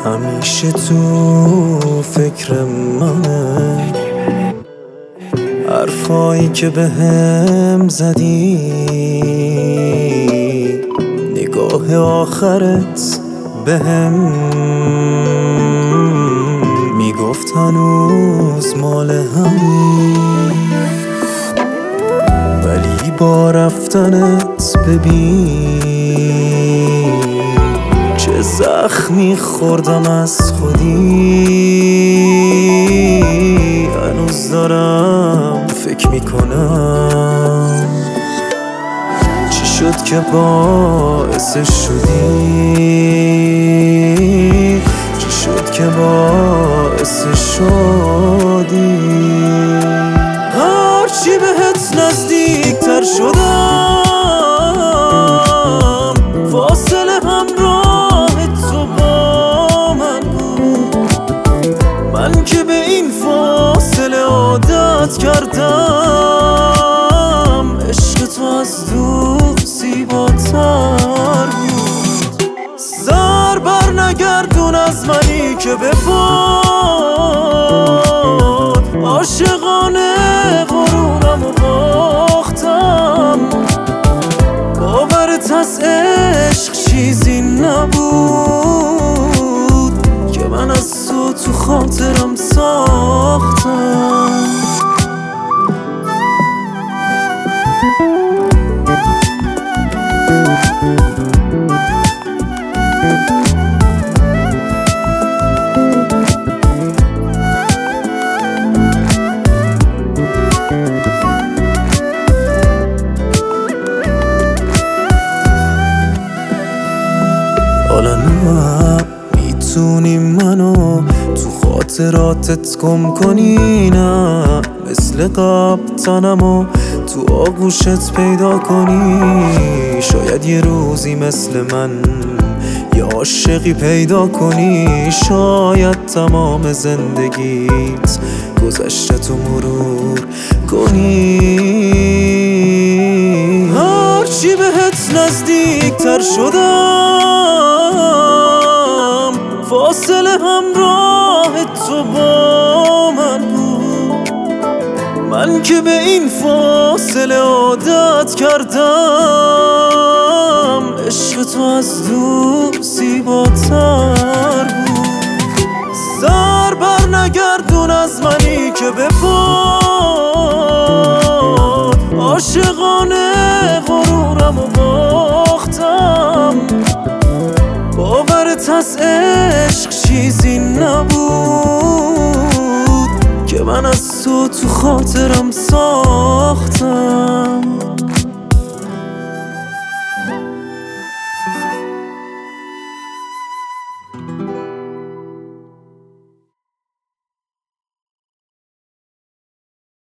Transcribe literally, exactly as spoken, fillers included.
همیشه تو فکر منه، حرفایی که به هم زدی، نگاه آخرت به هم میگفت هنوز مال همی، ولی با رفتنت ببین چه زخمی خوردم از خودی. هنوز دارم فکر میکنم چی شد که باعثش شدی، چی شد که باعثش شدی. هرچی بهت نزدیک تر شدم، فاصله همراه تو با من بود. من که به این فاصله عادت کردم، عشق تو از دور زیباتر بود. سر بر نگردون از منی که به باد، عاشقانه غرورم و باختم. باورت از عشق چیزی نبود که من از تو تو خاطرم ساختم. حالا نه میتونی منو تو خاطراتت گم کنی، نه مثل قبل تنمو تو آغوشت پیدا کنی. شاید یه روزی مثل من یه عاشقی پیدا کنی، شاید تمام زندگیت گذشته تو مرور کنی. هرچی بهت نزدیک تر شدم، فاصله همراه تو با من بود. من که به این فاصله عادت کردم، عشق تو از دور زیباتر بود. سر بر نگردون از منی که به باد، عاشقانه غرورم و باختم. باورت از عشق چیزی نبود که من از تو تو خاطرم ساختم.